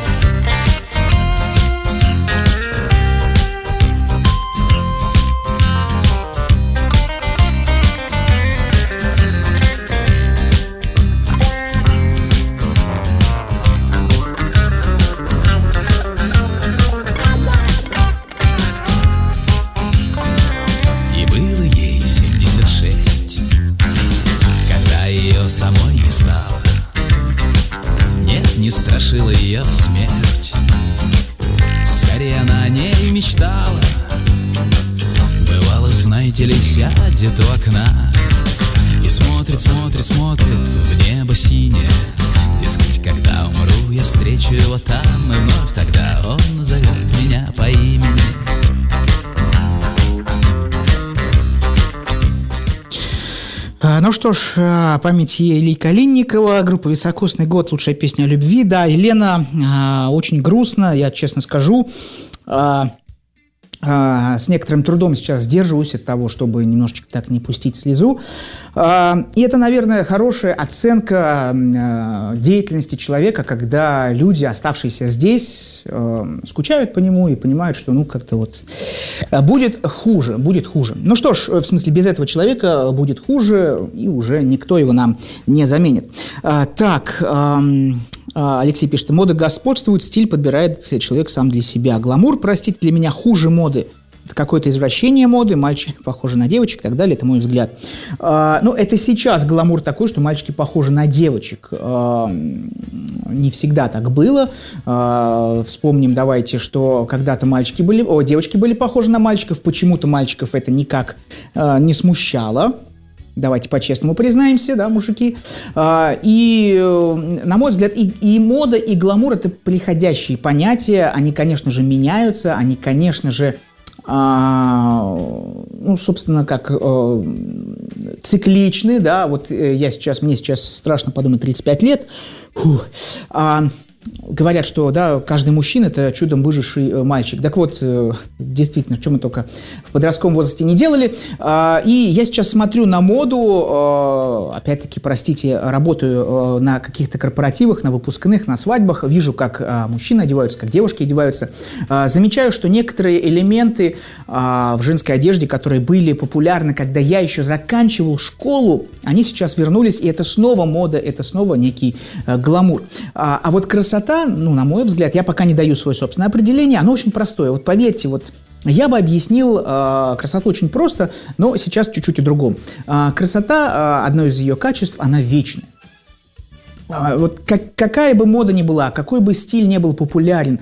Страшила ее смерть, скорее она о ней мечтала. Бывало, знаете ли, сядет у окна и смотрит, смотрит, смотрит в небо синее. Дескать, когда умру, я встречу его там, и вновь тогда он назовет меня по имени. Ну что ж, память Ильи Калинникова, группа «Високосный год», лучшая песня о любви. Да, Елена, очень грустно, я честно скажу. С некоторым трудом сейчас сдерживаюсь от того, чтобы немножечко так не пустить слезу. И это, наверное, хорошая оценка деятельности человека, когда люди, оставшиеся здесь, скучают по нему и понимают, что ну как-то вот будет хуже, будет хуже. Ну что ж, в смысле, без этого человека будет хуже, и уже никто его нам не заменит. Так... Алексей пишет, мода господствует, стиль подбирает человек сам для себя. Гламур, простите, для меня хуже моды. Это какое-то извращение моды, мальчики похожи на девочек и так далее, это мой взгляд. А, ну, это сейчас гламур такой, что мальчики похожи на девочек. А, не всегда так было. А, вспомним, давайте, что когда-то мальчики были, о, девочки были похожи на мальчиков, почему-то мальчиков это никак а, не смущало. Давайте по-честному признаемся, да, мужики. И, на мой взгляд, и, и мода, и гламур – это приходящие понятия. Они, конечно же, меняются. Они, конечно же, ну, собственно, как цикличны, да. Вот я сейчас, мне сейчас страшно подумать, тридцать пять лет. Фух. Говорят, что да, каждый мужчина – это чудом выживший мальчик. Так вот, действительно, что мы только в подростковом возрасте не делали. И я сейчас смотрю на моду, опять-таки, простите, работаю на каких-то корпоративах, на выпускных, на свадьбах, вижу, как мужчины одеваются, как девушки одеваются. Замечаю, что некоторые элементы в женской одежде, которые были популярны, когда я еще заканчивал школу, они сейчас вернулись, и это снова мода, это снова некий гламур. А вот красота Красота, ну, на мой взгляд, я пока не даю свое собственное определение, оно очень простое. Вот поверьте, вот я бы объяснил э, красоту очень просто, но сейчас чуть-чуть о другом. Э, красота, э, одно из ее качеств, она вечная. Э, вот как, какая бы мода ни была, какой бы стиль не был популярен,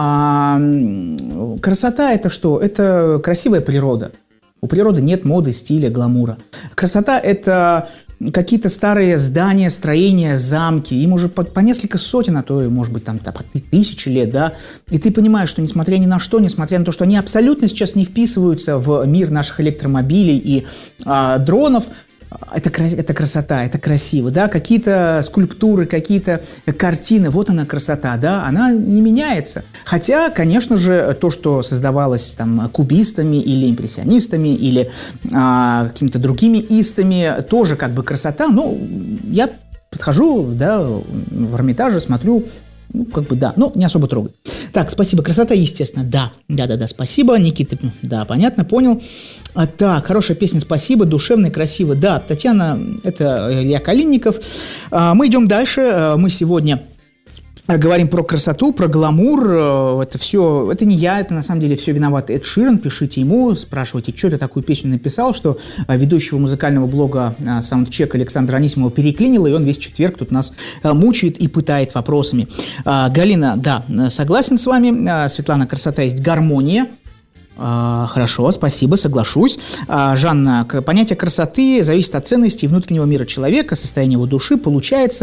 э, красота – это что? Это красивая природа. У природы нет моды, стиля, гламура. Красота – это какие-то старые здания, строения, замки, им уже по, по несколько сотен, а то, может быть, там, по тысячи лет, да, и ты понимаешь, что несмотря ни на что, несмотря на то, что они абсолютно сейчас не вписываются в мир наших электромобилей и а, дронов, это, это красота, это красиво, да, какие-то скульптуры, какие-то картины, вот она красота, да, она не меняется. Хотя, конечно же, то, что создавалось там кубистами или импрессионистами или а, какими-то другими истами, тоже как бы красота, ну, я подхожу, да, в Эрмитаже, смотрю, ну, как бы да, но не особо трогает. Так, спасибо. Красота, естественно, да. Да-да-да, спасибо. Никита, да, понятно, понял. А, так, хорошая песня, спасибо, душевная, красивая. Да, Татьяна, это Илья Калинников. А, мы идем дальше. Мы сегодня говорим про красоту, про гламур. Это все, это не я, это на самом деле все виноват Эд Ширан. Пишите ему, спрашивайте, что ты такую песню написал, что ведущего музыкального блога Soundcheck Александра Анисимова переклинило, и он весь четверг тут нас мучает и пытает вопросами. Галина, да, согласен с вами. Светлана, красота есть гармония. Хорошо, спасибо, соглашусь. Жанна, понятие красоты зависит от ценности и внутреннего мира человека, состояния его души. Получается,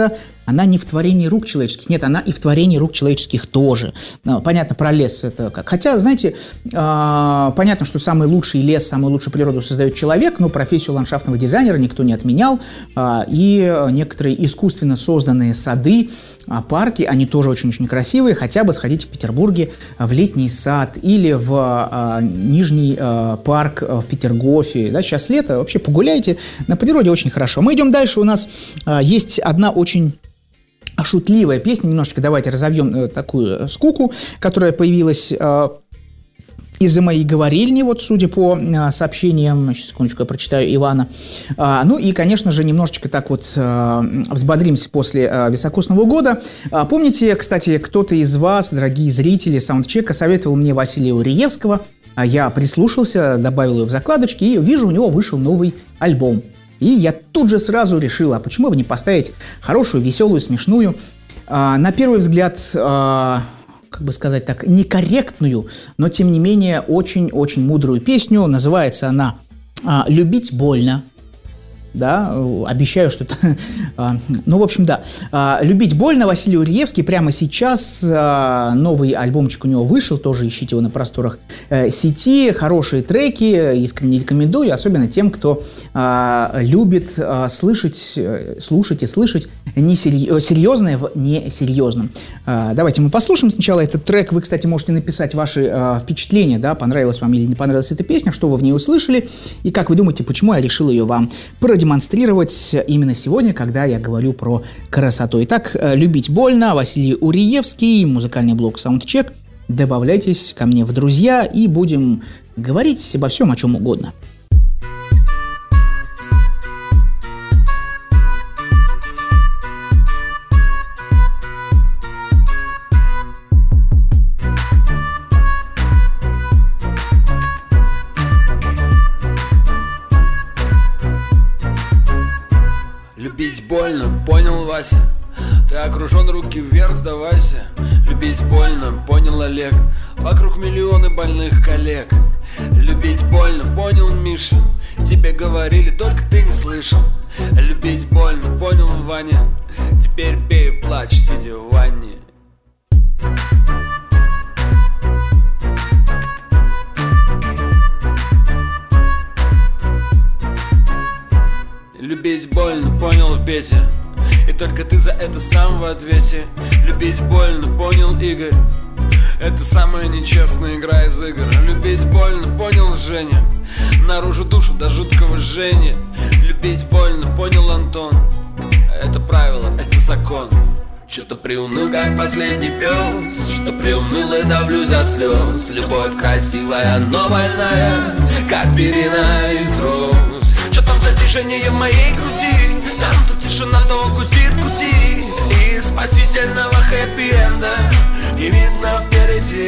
она не в творении рук человеческих. Нет, она и в творении рук человеческих тоже. Ну, понятно, про лес это как. Хотя, знаете, э, понятно, что самый лучший лес, самую лучшую природу создает человек, но профессию ландшафтного дизайнера никто не отменял. Э, и некоторые искусственно созданные сады, э, парки, они тоже очень-очень красивые. Хотя бы сходите в Петербурге в летний сад или в э, Нижний э, парк в Петергофе. Да, сейчас лето, вообще погуляйте. На природе очень хорошо. Мы идем дальше. У нас э, есть одна очень шутливая песня, немножечко давайте разовьем э, такую скуку, которая появилась э, из-за моей говорильни, вот судя по э, сообщениям, сейчас, секундочку, я прочитаю Ивана. Э, ну и, конечно же, немножечко так вот э, взбодримся после э, високосного года. Э, помните, кстати, кто-то из вас, дорогие зрители саундчека, советовал мне Василия Уриевского. Я прислушался, добавил ее в закладочки и вижу, у него вышел новый альбом. И я тут же сразу решил, а почему бы не поставить хорошую, веселую, смешную, э, на первый взгляд, э, как бы сказать так, некорректную, но тем не менее очень-очень мудрую песню. Называется она э, «Любить больно». Да, обещаю, что это... Ну, в общем, да. «Любить больно» Василий Уриевский. Прямо сейчас новый альбомчик у него вышел. Тоже ищите его на просторах сети. Хорошие треки. Искренне рекомендую. Особенно тем, кто любит слышать, слушать и слышать серьезное в несерьезном. Давайте мы послушаем сначала этот трек. Вы, кстати, можете написать ваши впечатления. Да, понравилась вам или не понравилась эта песня. Что вы в ней услышали. И как вы думаете, почему я решил ее вам продемонстрировать демонстрировать именно сегодня, когда я говорю про красоту. Итак, «Любить больно», Василий Уриевский, музыкальный блог «Саундчек». Добавляйтесь ко мне в друзья и будем говорить обо всем, о чем угодно. Любить больно, понял, Вася? Ты окружен, руки вверх, сдавайся. Любить больно, понял, Олег? Вокруг миллионы больных коллег. Любить больно, понял, Миша? Тебе говорили, только ты не слышал. Любить больно, понял, Ваня? Теперь пей и плачь, сидя в ванне. Любить больно, понял, Петя? И только ты за это сам в ответе. Любить больно, понял, Игорь? Это самая нечестная игра из игр. Любить больно, понял, Женя? Наружу душу до жуткого жжения. Любить больно, понял, Антон? Это правило, это закон. Что-то приуныл, как последний пес, что приуныл и давлюсь от слез. Любовь красивая, но больная, как перина из роз. Что там за движение в моей груди? Там тут тишина, но гудит, гуди. И спасительного хэппи-энда не видно впереди.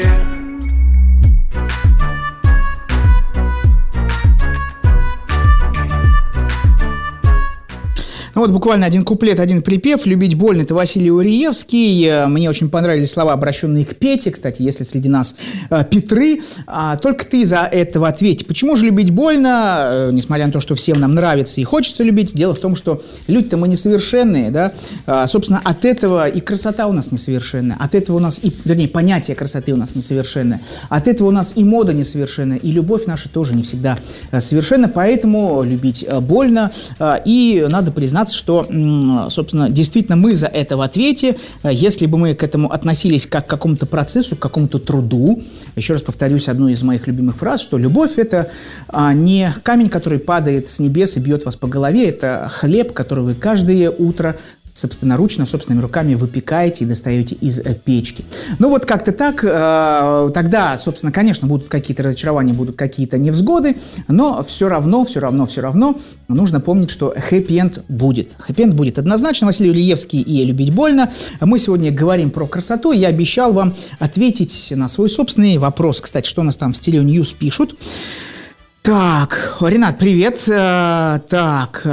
Ну вот буквально один куплет, один припев. «Любить больно» — это Василий Уриевский. Мне очень понравились слова, обращенные к Пете. Кстати, если среди нас э, Петры, а, только ты за этого ответь. Почему же любить больно, э, несмотря на то, что всем нам нравится и хочется любить? Дело в том, что люди-то мы несовершенные, да. А, собственно, от этого и красота у нас несовершенная. От этого у нас и, вернее, понятие красоты у нас несовершенное. От этого у нас и мода несовершенная, и любовь наша тоже не всегда совершенна. Поэтому любить больно. А, и надо признаться, что, собственно, действительно мы за это в ответе. Если бы мы к этому относились как к какому-то процессу, к какому-то труду, еще раз повторюсь одну из моих любимых фраз, что любовь – это не камень, который падает с небес и бьет вас по голове, это хлеб, который вы каждое утро собственноручно, собственными руками выпекаете и достаете из печки. Ну вот как-то так. Тогда, собственно, конечно, будут какие-то разочарования, будут какие-то невзгоды, но все равно, все равно, все равно нужно помнить, что хэппи-энд будет. Хэппи-энд будет однозначно. Василий Уриевский и «Любить больно». Мы сегодня говорим про красоту. Я обещал вам ответить на свой собственный вопрос. Кстати, что у нас там в Stereo News пишут? Так, Ренат, привет. Так...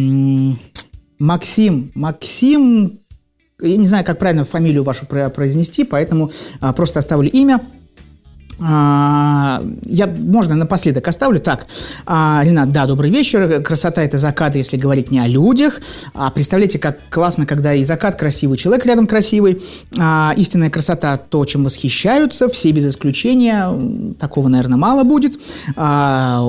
Максим, Максим, я не знаю, как правильно фамилию вашу произнести, поэтому а, просто оставлю имя. А, я, можно напоследок оставлю. Так, а, Ренат, да, добрый вечер. Красота – это закаты, если говорить не о людях. А, представляете, как классно, когда и закат красивый, человек рядом красивый. А, истинная красота – то, чем восхищаются, все без исключения. Такого, наверное, мало будет. А,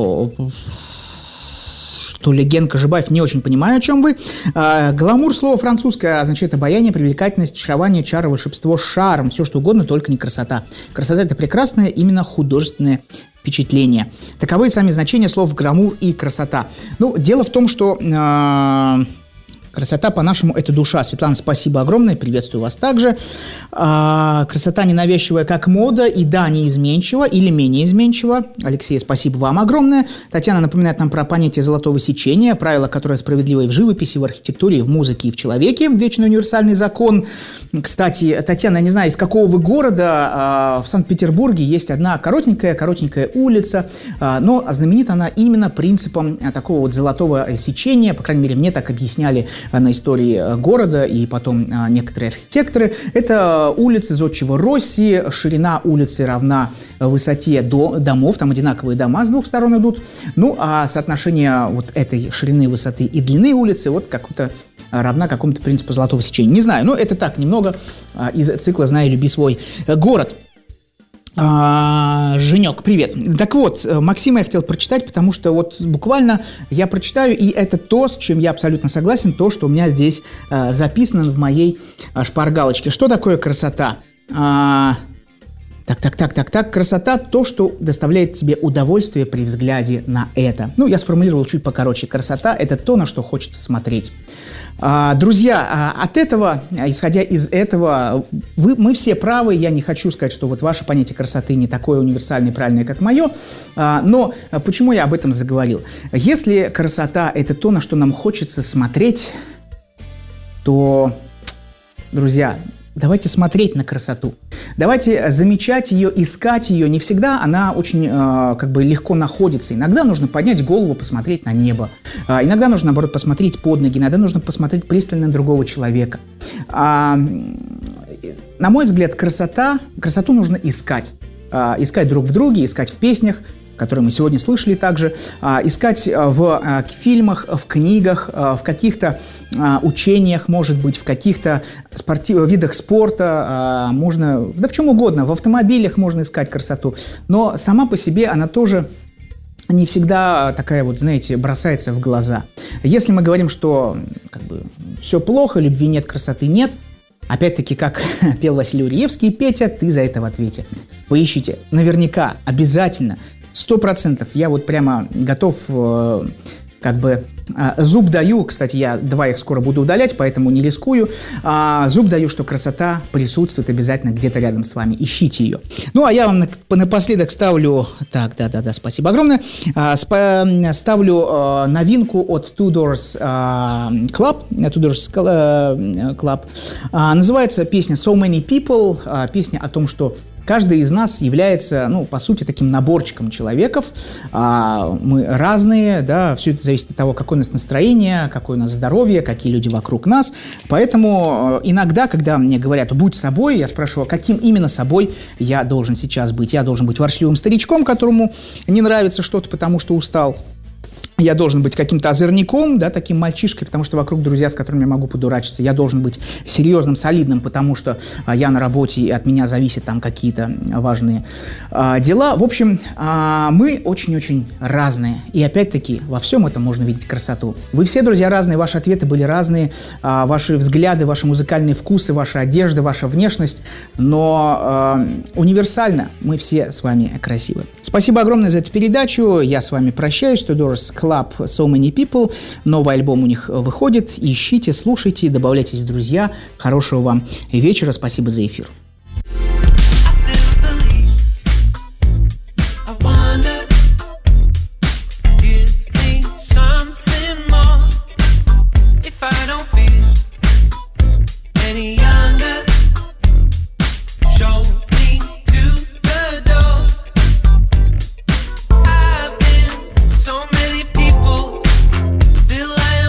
что ли, Генка Жибаев, не очень понимаю, о чем вы. А, гламур, слово французское, означает обаяние, привлекательность, очарование, чар, волшебство, шарм, все что угодно, только не красота. Красота – это прекрасное, именно художественное впечатление. Таковы сами значения слов гламур и красота. Ну, дело в том, что... Э- Красота, по-нашему, это душа. Светлана, спасибо огромное, приветствую вас также. А, красота ненавязчивая, как мода, и да, неизменчива или менее изменчива. Алексей, спасибо вам огромное. Татьяна напоминает нам про понятие золотого сечения, правило, которое справедливо и в живописи, и в архитектуре, и в музыке, и в человеке. Вечный универсальный закон. Кстати, Татьяна, я не знаю, из какого вы города, а, в Санкт-Петербурге есть одна коротенькая, коротенькая улица, а, но знаменита она именно принципом а, такого вот золотого сечения, по крайней мере, мне так объясняли на истории города и потом а, некоторые архитекторы. Это улицы Зодчего Росси, ширина улицы равна высоте до, домов, там одинаковые дома с двух сторон идут, ну а соотношение вот этой ширины, высоты и длины улицы вот как-то равна какому-то принципу золотого сечения. Не знаю, но это так, немного а, из цикла «Знай, люби свой город». А, Женек, привет. Так вот, Максима я хотел прочитать, потому что вот буквально я прочитаю, и это то, с чем я абсолютно согласен, то, что у меня здесь а, записано в моей а, шпаргалочке. Что такое красота? А, так, так, так, так, так. Красота – то, что доставляет тебе удовольствие при взгляде на это. Ну, я сформулировал чуть покороче. Красота – это то, на что хочется смотреть. Друзья, от этого, исходя из этого, вы, мы все правы. Я не хочу сказать, что вот ваше понятие красоты не такое универсальное и правильное, как мое. Но почему я об этом заговорил? Если красота – это то, на что нам хочется смотреть, то, друзья, давайте смотреть на красоту. Давайте замечать ее, искать ее. Не всегда она очень э, как бы легко находится. Иногда нужно поднять голову, посмотреть на небо. Э, иногда нужно, наоборот, посмотреть под ноги. Иногда нужно посмотреть пристально на другого человека. Э, на мой взгляд, красота, красоту нужно искать. Э, искать друг в друге, искать в песнях, которые мы сегодня слышали также, искать в фильмах, в книгах, в каких-то учениях, может быть, в каких-то спортив... видах спорта, можно, да в чем угодно, в автомобилях можно искать красоту, но сама по себе она тоже не всегда такая вот, знаете, бросается в глаза. Если мы говорим, что как бы, все плохо, любви нет, красоты нет, опять-таки, как пел Василий Уриевский, Петя, ты за это в ответе. Поищите, наверняка, обязательно, сто процентов. Я вот прямо готов, э, как бы, э, зуб даю, кстати, я два их скоро буду удалять, поэтому не рискую. А, зуб даю, что красота присутствует обязательно где-то рядом с вами. Ищите ее. Ну, а я вам напоследок ставлю... Так, да-да-да, спасибо огромное. А, спа... Ставлю а, новинку от Two Doors а, Club. Two Doors Club. А, называется песня So Many People. А, песня о том, что каждый из нас является, ну, по сути, таким наборчиком человеков. А, мы разные, да, все это зависит от того, какое у нас настроение, какое у нас здоровье, какие люди вокруг нас. Поэтому иногда, когда мне говорят «будь собой», я спрашиваю, каким именно собой я должен сейчас быть. Я должен быть ворчливым старичком, которому не нравится что-то, потому что устал. Я должен быть каким-то озорником, да, таким мальчишкой, потому что вокруг друзья, с которыми я могу подурачиться. Я должен быть серьезным, солидным, потому что а, я на работе, и от меня зависят там какие-то важные а, дела. В общем, а, мы очень-очень разные. И опять-таки во всем этом можно видеть красоту. Вы все, друзья, разные, ваши ответы были разные, а, ваши взгляды, ваши музыкальные вкусы, ваша одежда, ваша внешность. Но а, универсально мы все с вами красивы. Спасибо огромное за эту передачу. Я с вами прощаюсь. Two Doors Club, So Many People. Новый альбом у них выходит. Ищите, слушайте, добавляйтесь в друзья. Хорошего вам вечера. Спасибо за эфир.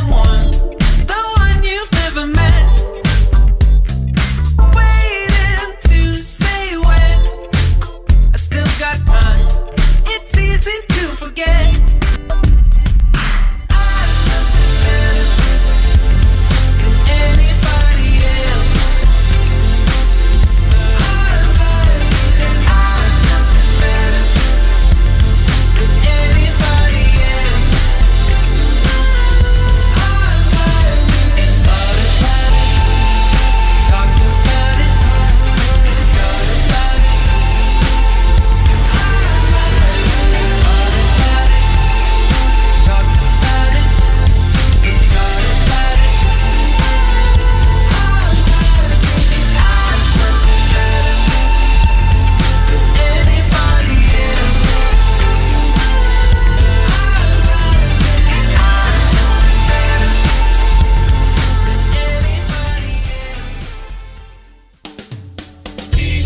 Waiting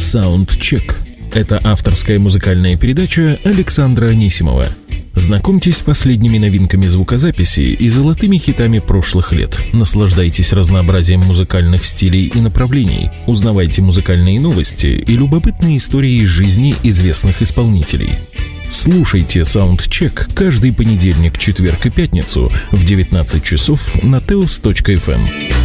Саундчек. Это авторская музыкальная передача Александра Анисимова. Знакомьтесь с последними новинками звукозаписи и золотыми хитами прошлых лет. Наслаждайтесь разнообразием музыкальных стилей и направлений. Узнавайте музыкальные новости и любопытные истории из жизни известных исполнителей. Слушайте Саундчек каждый понедельник, четверг и пятницу в девятнадцать часов на теос точка эф эм.